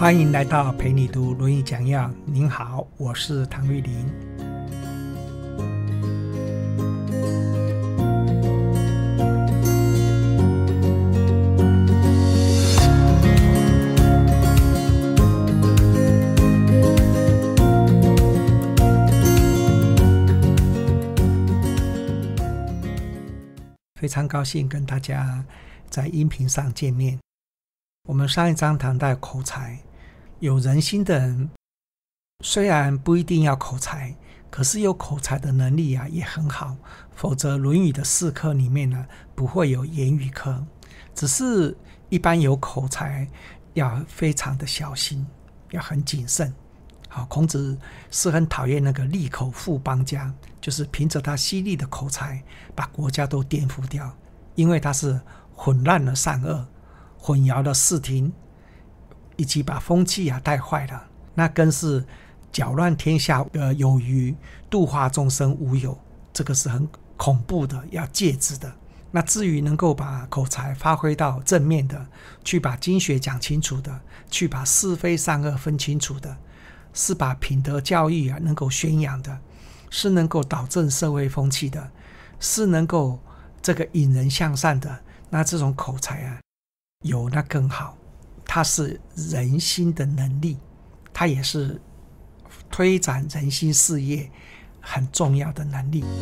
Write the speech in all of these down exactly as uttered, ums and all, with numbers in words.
欢迎来到陪你读《论语》讲要。您好，我是唐玉麟。非常高兴跟大家在音频上见面。我们上一章谈到口才，有人心的人虽然不一定要口才，可是有口才的能力啊也很好，否则《论语》的四课里面呢不会有言语课。只是一般有口才要非常的小心，要很谨慎。好，孔子是很讨厌那个利口富邦家，就是凭着他犀利的口才把国家都颠覆掉，因为他是混乱了善恶，混淆了视听，以及把风气啊带坏了，那更是搅乱天下呃有余，度化众生无有，这个是很恐怖的，要戒之的。那至于能够把口才发挥到正面的，去把经学讲清楚的，去把是非善恶分清楚的，是把品德教育啊能够宣扬的，是能够导正社会风气的，是能够这个引人向善的，那这种口才啊有那更好。它是人心的能力，它也是推展人心事业很重要的能力。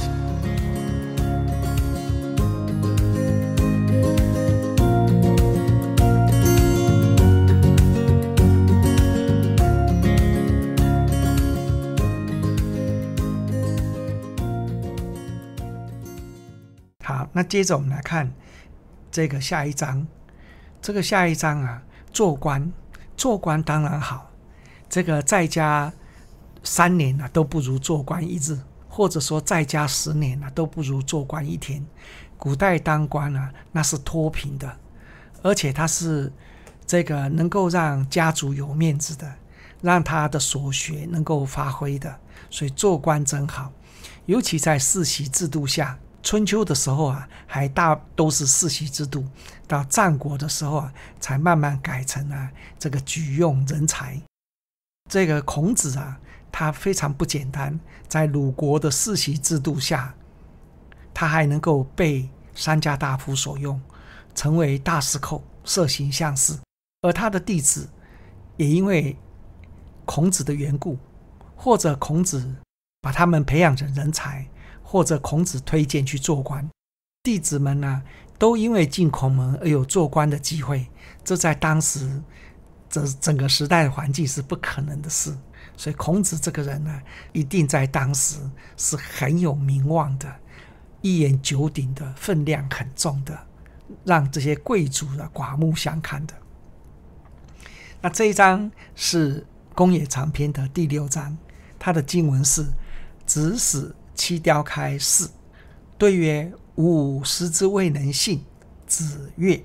好，那接着我们来看这个下一章。这个下一章啊，做官，做官当然好，这个在家三年啊都不如做官一日，或者说在家十年啊都不如做官一天。古代当官啊，那是脱贫的，而且他是这个能够让家族有面子的，让他的所学能够发挥的，所以做官真好。尤其在世袭制度下，春秋的时候啊，还大都是世袭制度，到战国的时候啊，才慢慢改成啊这个举用人才。这个孔子啊，他非常不简单，在鲁国的世袭制度下，他还能够被三家大夫所用，成为大司寇，设行相士。而他的弟子也因为孔子的缘故，或者孔子把他们培养成人才，或者孔子推荐去做官，弟子们呢、啊、都因为进孔门而有做官的机会，这在当时这整个时代的环境是不可能的事。所以孔子这个人呢，一定在当时是很有名望的，一言九鼎的，分量很重的，让这些贵族的刮目相看的。那这一章是公冶长篇的第六章，它的经文是：子使七雕开四，对曰：吾师之未能信。子曰：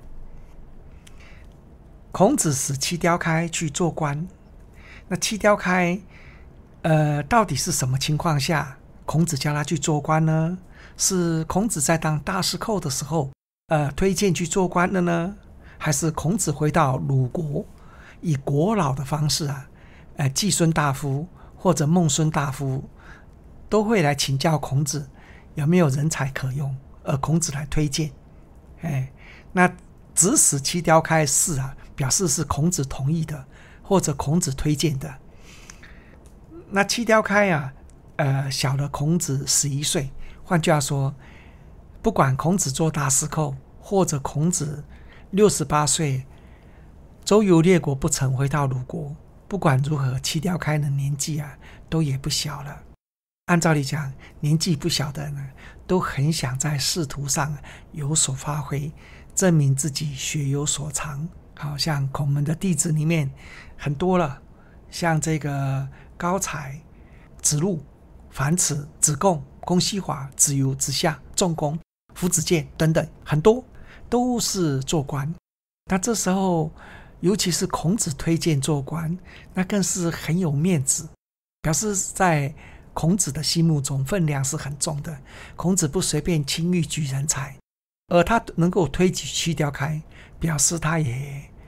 孔子使七雕开去做官。那七雕开呃，到底是什么情况下孔子叫他去做官呢？是孔子在当大司寇的时候呃，推荐去做官的呢？还是孔子回到鲁国以国老的方式啊，呃，季孙大夫或者孟孙大夫都会来请教孔子有没有人才可用，而孔子来推荐。哎，那子使七雕开四啊，表示是孔子同意的，或者孔子推荐的。那七雕开啊，呃，小了孔子十一岁。换句话说，不管孔子做大司寇，或者孔子六十八岁周游列国不曾回到鲁国，不管如何，七雕开的年纪啊，都也不小了。按照理讲，年纪不小的人呢，都很想在仕途上有所发挥，证明自己学有所长。好像孔门的弟子里面很多了，像这个高才、子路、樊迟、子贡、公西华、子游、子夏、仲弓、夫子健等等，很多都是做官。那这时候尤其是孔子推荐做官，那更是很有面子，表示在孔子的心目中分量是很重的。孔子不随便轻易举人才，而他能够推举七雕开，表示他也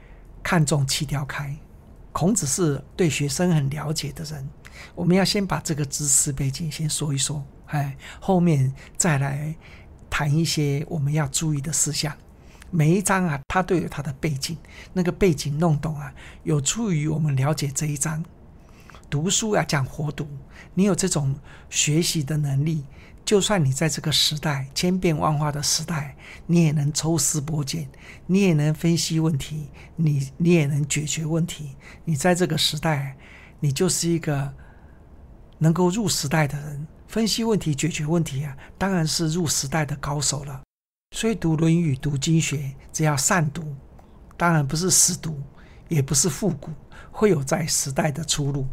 看重七雕开。孔子是对学生很了解的人，我们要先把这个知识背景先说一说，哎，后面再来谈一些我们要注意的事项。每一章啊，它都有它的背景，那个背景弄懂啊，有助于我们了解这一章。读书要讲活读，你有这种学习的能力，就算你在这个时代千变万化的时代，你也能抽丝剥茧，你也能分析问题，你你也能解决问题。你在这个时代，你就是一个能够入时代的人，分析问题、解决问题啊，当然是入时代的高手了。所以读《论语》、读经学，只要善读，当然不是死读，也不是复古，会有在时代的出路。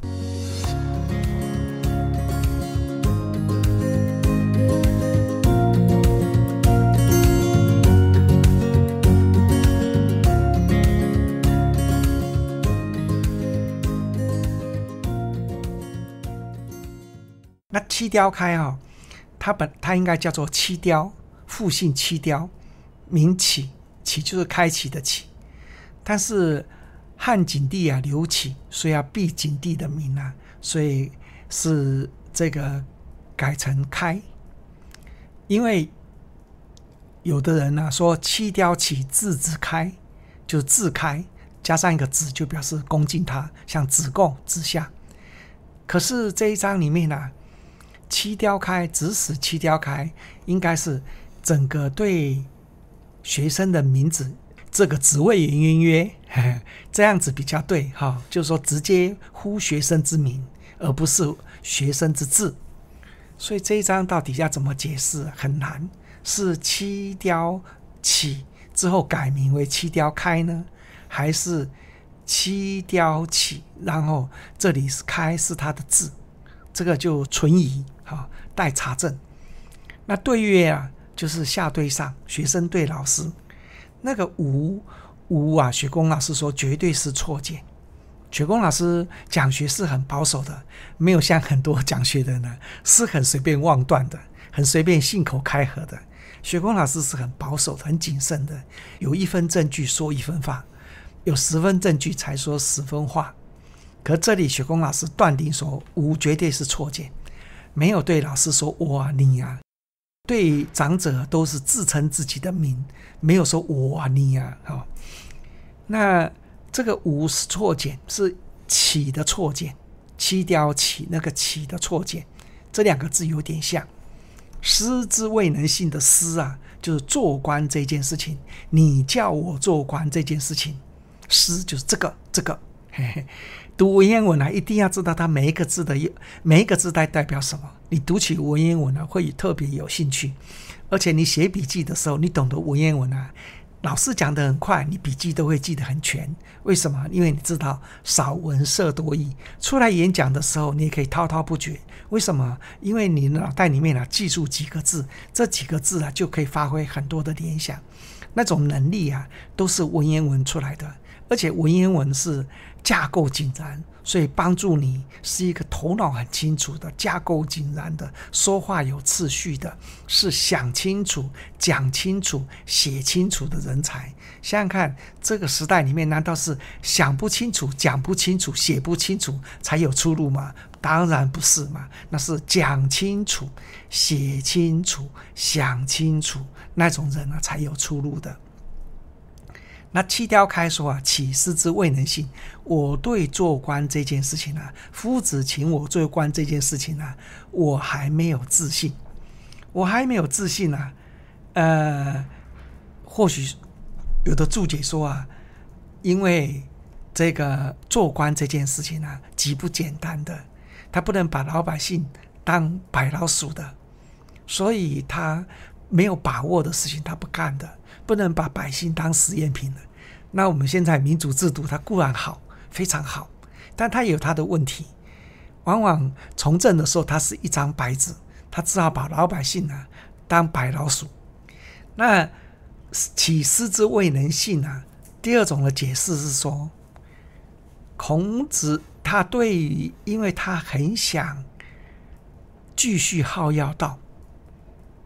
那七雕开哦，它本它应该叫做七雕，复姓七雕，名启，启就是开启的启。但是汉景帝啊刘启，所以要避景帝的名啊，所以是这个改成开。因为有的人啊说七雕启字子开，就是字开加上一个子就表示恭敬他，像子贡子夏。可是这一章里面啊，七雕开指使七雕开，应该是整个对学生的名字这个职位元渊曰，这样子比较对哈，就是说直接呼学生之名，而不是学生之字。所以这一章到底要怎么解释很难，是七雕启之后改名为七雕开呢，还是七雕启然后这里是开是他的字？这个就存疑，待查证。那对曰啊，就是下对上，学生对老师。那个无无啊，雪公老师说绝对是错解。雪公老师讲学是很保守的，没有像很多讲学的人呢是很随便妄断的，很随便信口开河的。雪公老师是很保守的，很谨慎的，有一分证据说一分话，有十分证据才说十分话。可这里雪公老师断定说无绝对是错解，没有对老师说我啊你啊，对长者都是自称自己的名，没有说我啊你啊、哦、那这个无是错解，是启的错解，七雕启那个启的错解，这两个字有点像。师之未能信的师啊，就是做官这件事情，你叫我做官这件事情，师就是这个这个嘿嘿。读文言文啊，一定要知道它每一个字的每一个字代代表什么。你读起文言文啊，会特别有兴趣。而且你写笔记的时候，你懂得文言文啊，老师讲得很快，你笔记都会记得很全。为什么？因为你知道少文摄多义，出来演讲的时候，你也可以滔滔不绝。为什么？因为你脑袋里面啊记住几个字，这几个字啊就可以发挥很多的联想。那种能力啊，都是文言文出来的。而且文言文是架构井然，所以帮助你是一个头脑很清楚的、架构井然的、说话有次序的，是想清楚、讲清楚、写清楚的人才。想想看，这个时代里面难道是想不清楚、讲不清楚、写不清楚才有出路吗？当然不是嘛，那是讲清楚、写清楚、想清楚那种人啊才有出路的。那七雕开说啊，启师之未能信，我对做官这件事情啊，夫子请我做官这件事情啊，我还没有自信，我还没有自信啊。呃，或许有的注解说啊，因为这个做官这件事情啊，极不简单的，他不能把老百姓当白老鼠的，所以他没有把握的事情他不干的，不能把百姓当实验品的。那我们现在民主制度它固然好，非常好，但它也有它的问题。往往从政的时候，它是一张白纸，他只好把老百姓啊当白老鼠。那启师之未能信啊，第二种的解释是说，孔子他对于，因为他很想继续好要道，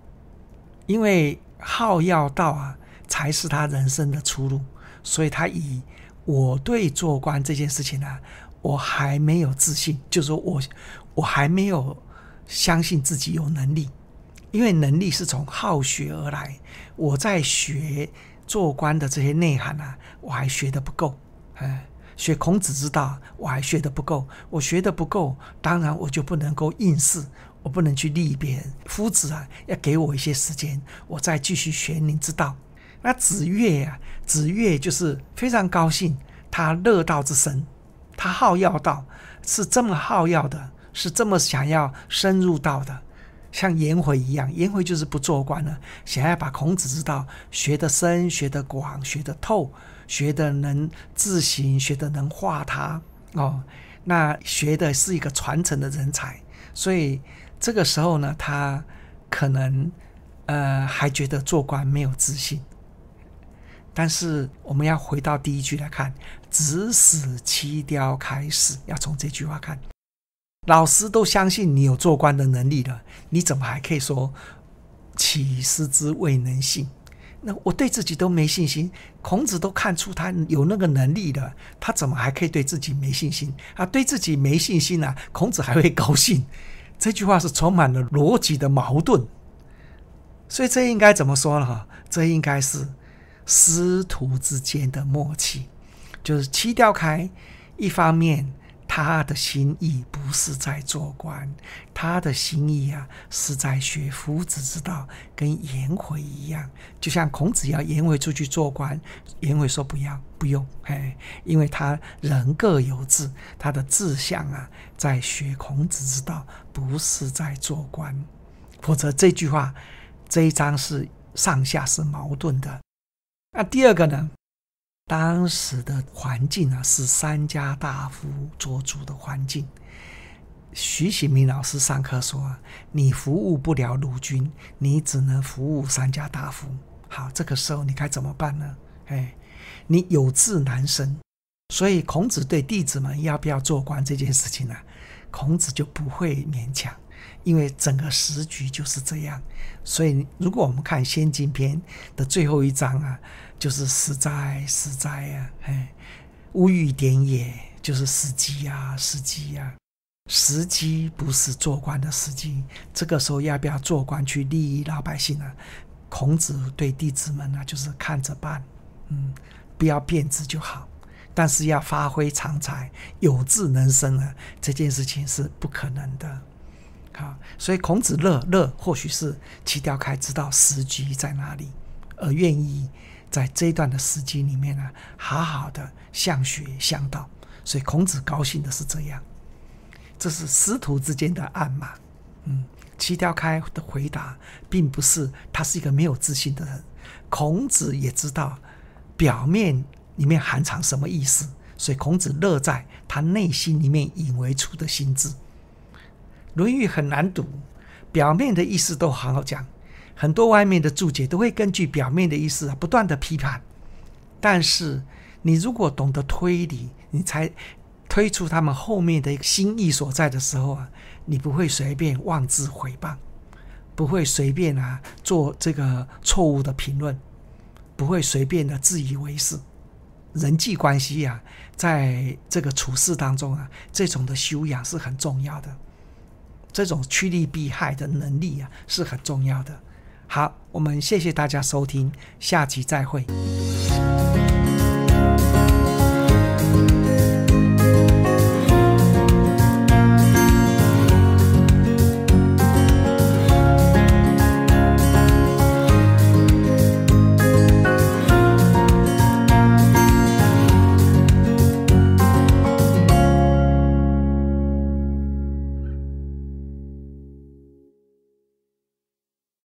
因为好要道啊才是他人生的出路，所以他以我对做官这件事情呢、啊，我还没有自信，就是说我我还没有相信自己有能力，因为能力是从好学而来。我在学做官的这些内涵啊，我还学得不够，哎，学孔子之道我还学得不够，我学得不够，当然我就不能够应试，我不能去利别人。夫子啊，要给我一些时间，我再继续学您之道。那子越啊，子越就是非常高兴，他乐道之身，他好要道，是这么好要的，是这么想要深入道的，像颜回一样。颜回就是不做官了，想要把孔子之道学得深，学得广，学得透，学得能自省，学得能化他哦。那学的是一个传承的人才，所以这个时候呢，他可能呃还觉得做官没有自信。但是我们要回到第一句来看，子使漆雕开始，要从这句话看。老师都相信你有做官的能力了，你怎么还可以说岂师之未能信？那我对自己都没信心，孔子都看出他有那个能力了，他怎么还可以对自己没信心啊？对自己没信心啊，孔子还会高兴？这句话是充满了逻辑的矛盾，所以这应该怎么说呢？这应该是师徒之间的默契，就是漆雕开，一方面他的心意不是在做官，他的心意啊是在学夫子之道，跟颜回一样。就像孔子要颜回出去做官，颜回说不要不用，嘿，因为他人各有志，他的志向啊在学孔子之道，不是在做官。否则这句话这一章是上下是矛盾的。那第二个呢，当时的环境啊是三家大夫做主的环境。徐喜明老师上课说、啊、你服务不了鲁军，你只能服务三家大夫。好，这个时候你该怎么办呢？哎，你有志难伸，所以孔子对弟子们要不要做官这件事情呢、啊，孔子就不会勉强，因为整个时局就是这样。所以如果我们看《先经》篇的最后一章啊，就是时哉时哉啊，哎，吾欲点也，就是时机啊，时机啊，时机不是做官的时机。这个时候要不要做官去利益老百姓啊？孔子对弟子们呢、啊，就是看着办，嗯，不要变质就好。但是要发挥长才，有志能伸啊，这件事情是不可能的。好，所以孔子乐乐或许是漆雕开知道时机在哪里，而愿意在这一段的时机里面呢、啊，好好的向学向道。所以孔子高兴的是这样，这是师徒之间的暗码。嗯，漆雕开的回答并不是他是一个没有自信的人，孔子也知道表面里面含藏什么意思，所以孔子乐在他内心里面隐为出的心智。论语很难读，表面的意思都好好讲，很多外面的注解都会根据表面的意思不断的批判。但是你如果懂得推理，你才推出他们后面的一个心意所在的时候啊，你不会随便妄自毁谤，不会随便啊做这个错误的评论，不会随便的自以为是。人际关系啊，在这个处事当中啊，这种的修养是很重要的，这种趋利避害的能力啊是很重要的。好，我们谢谢大家收听，下集再会。